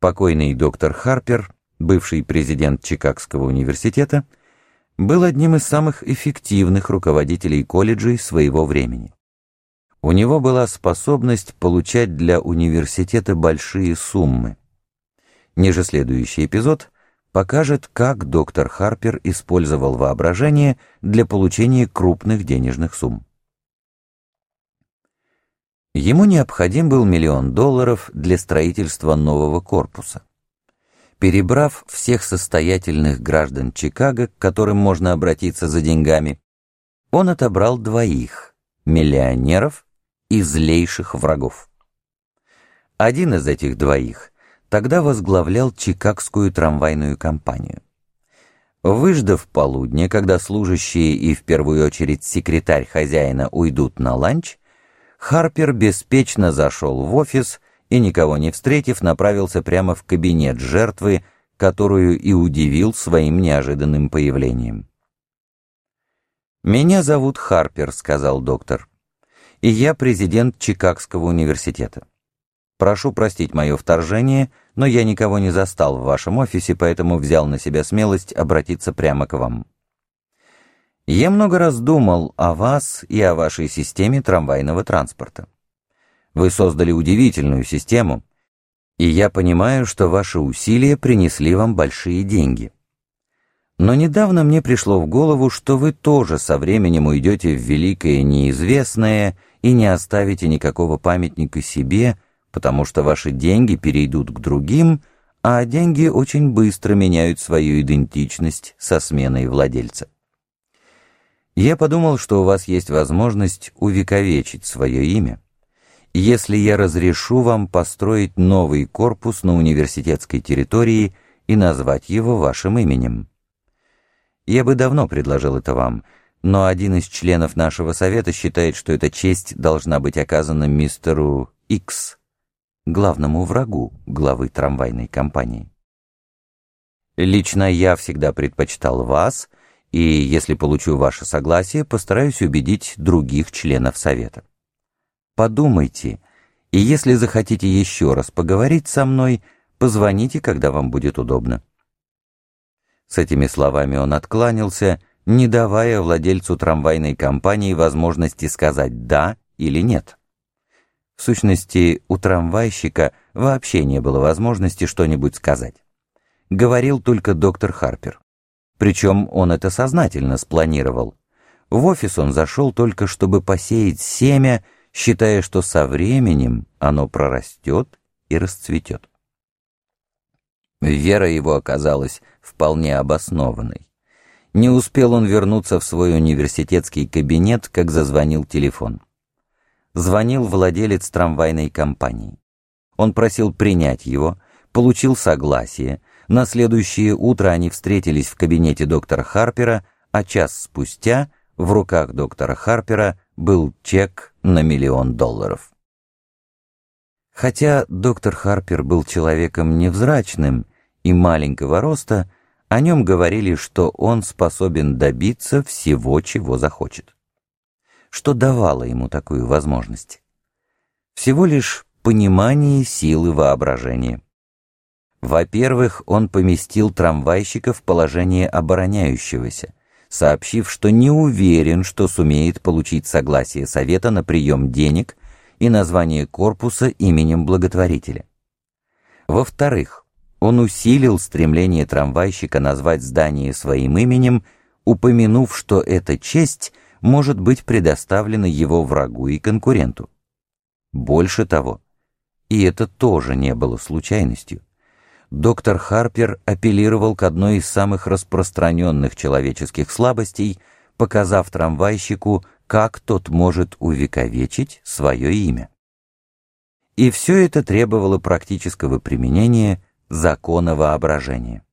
Покойный доктор Харпер, бывший президент Чикагского университета, был одним из самых эффективных руководителей колледжей своего времени. У него была способность получать для университета большие суммы. Ниже следующий эпизод покажет, как доктор Харпер использовал воображение для получения крупных денежных сумм. Ему необходим был $1 миллион для строительства нового корпуса. Перебрав всех состоятельных граждан Чикаго, к которым можно обратиться за деньгами, он отобрал 2 миллионеров и злейших врагов. Один из этих 2 тогда возглавлял Чикагскую трамвайную компанию. Выждав полудня, когда служащие и в первую очередь секретарь хозяина уйдут на ланч, Харпер беспечно зашел в офис и, никого не встретив, направился прямо в кабинет жертвы, которую и удивил своим неожиданным появлением. «Меня зовут Харпер», — сказал доктор, — «и я президент Чикагского университета. Прошу простить мое вторжение, но я никого не застал в вашем офисе, поэтому взял на себя смелость обратиться прямо к вам. Я много раз думал о вас и о вашей системе трамвайного транспорта. Вы создали удивительную систему, и я понимаю, что ваши усилия принесли вам большие деньги. Но недавно мне пришло в голову, что вы тоже со временем уйдете в великое неизвестное и не оставите никакого памятника себе, потому что ваши деньги перейдут к другим, а деньги очень быстро меняют свою идентичность со сменой владельца. Я подумал, что у вас есть возможность увековечить свое имя, если я разрешу вам построить новый корпус на университетской территории и назвать его вашим именем. Я бы давно предложил это вам, но один из членов нашего совета считает, что эта честь должна быть оказана мистеру Икс, главному врагу главы трамвайной компании. Лично я всегда предпочитал вас, и, если получу ваше согласие, постараюсь убедить других членов совета. Подумайте, и если захотите еще раз поговорить со мной, позвоните, когда вам будет удобно». С этими словами он откланялся, не давая владельцу трамвайной компании возможности сказать «да» или «нет». В сущности, у трамвайщика вообще не было возможности что-нибудь сказать. Говорил только доктор Харпер. Причем он это сознательно спланировал. В офис он зашел только, чтобы посеять семя, считая, что со временем оно прорастет и расцветет. Вера его оказалась вполне обоснованной. Не успел он вернуться в свой университетский кабинет, как зазвонил телефон. Звонил владелец трамвайной компании. Он просил принять его, получил согласие. На следующее утро они встретились в кабинете доктора Харпера, а час спустя в руках доктора Харпера был чек на $1 миллион. Хотя доктор Харпер был человеком невзрачным и маленького роста, о нем говорили, что он способен добиться всего, чего захочет. Что давало ему такую возможность? Всего лишь понимание силы воображения. Во-первых, он поместил трамвайщика в положение обороняющегося, сообщив, что не уверен, что сумеет получить согласие совета на прием денег и название корпуса именем благотворителя. Во-вторых, он усилил стремление трамвайщика назвать здание своим именем, упомянув, что эта честь может быть предоставлена его врагу и конкуренту. Больше того, и это тоже не было случайностью, доктор Харпер апеллировал к одной из самых распространенных человеческих слабостей, показав трамвайщику, как тот может увековечить свое имя. И все это требовало практического применения закона воображения.